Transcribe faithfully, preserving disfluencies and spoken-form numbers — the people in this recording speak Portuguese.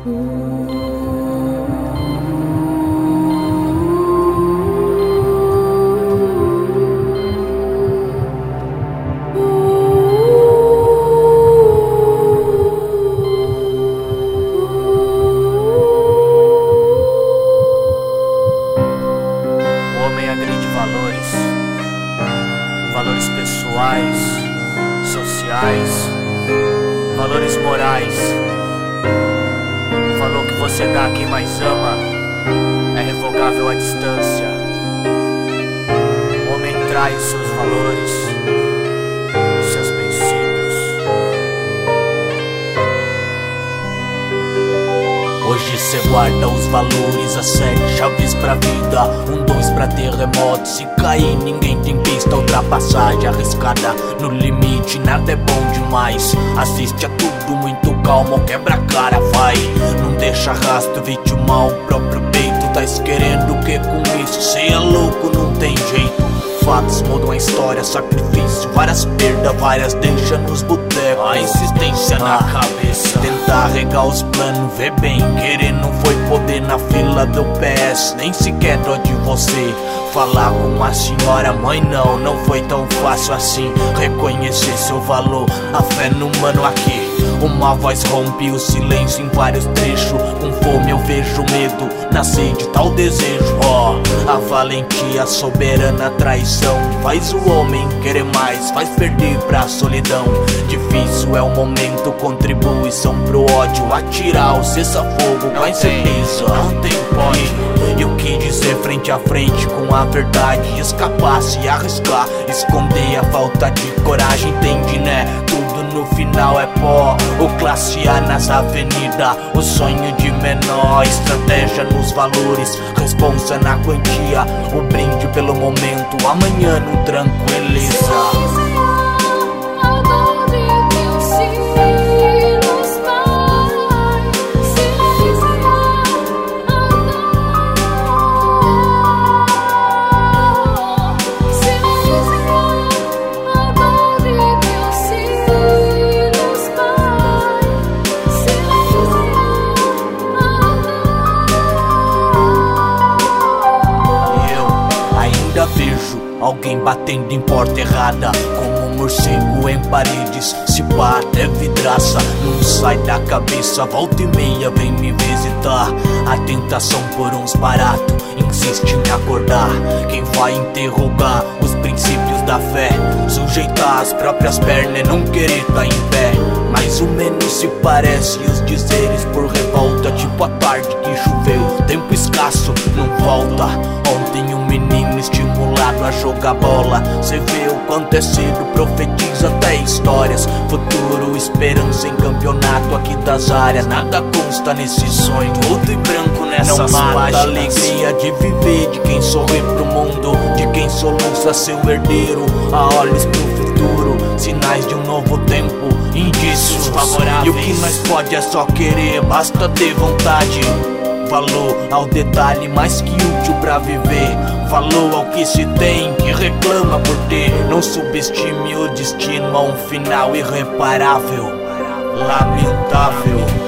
Valores pessoais, sociais, valores morais. O valor que você dá a quem mais ama é revogável à distância. O homem trai os seus valores e seus princípios. Hoje cê guarda os valores, a sete chaves pra vida, um dois pra terremoto. Se cair ninguém tem pista, ultrapassagem arriscada no limite, nada é bom demais. Assiste a tudo muito calmo, quebra a cara, vai. Não deixa rastro, vitimar o próprio peito. Tá querendo o que com isso? Cê é louco, não tem jeito. Fatos mudam a história, sacrifício, várias perdas, várias deixa nos botecos. A insistência ah, na cabeça, tentar regar os planos, vê bem. Querer não foi poder na fila do P S, nem sequer dó de você. Falar com uma senhora, mãe não, não foi tão fácil assim. Reconhecer seu valor, a fé no mano aqui. Uma voz rompe o silêncio em vários trechos. Com fome eu vejo medo, nasci de tal desejo. Ó, oh, a valentia soberana, traição faz o homem querer mais, faz perder pra solidão. Difícil é o momento, contribuição pro ódio. Atirar o cessa-fogo com a incerteza, não tem pode. E o que dizer frente a frente com a verdade? Escapar, se arriscar, esconder a falta de coragem. Entende, né? Tudo no final é pó. O classe A nas avenidas, o sonho de menor. Estratégia nos valores, responsa na quantia. O brinde pelo momento, amanhã no tranquiliza. Vejo alguém batendo em porta errada, como um morcego em paredes, se pá até vidraça. Não sai da cabeça, volta e meia vem me visitar. A tentação por uns baratos insiste em acordar. Quem vai interrogar os princípios da fé, sujeitar as próprias pernas e não querer tá em pé. Mais ou menos se parece os dizeres por revolta, tipo a tarde que choveu, tempo escasso não volta. Ontem um menino estimulado a jogar bola, cê vê o quanto é cedo, profetiza até histórias. Futuro, esperança em campeonato aqui das áreas, nada consta nesse sonho, tudo em branco nessas páginas. Não mata a alegria de viver, de quem sorri pro mundo, de quem soluça seu herdeiro, a olhos pro futuro, sinais de um novo tempo, indícios favoráveis. E o que nós pode é só querer, basta ter vontade. Valor ao detalhe mais que útil pra viver. Valor ao que se tem, que reclama por ter. Não subestime o destino a um final irreparável, lamentável.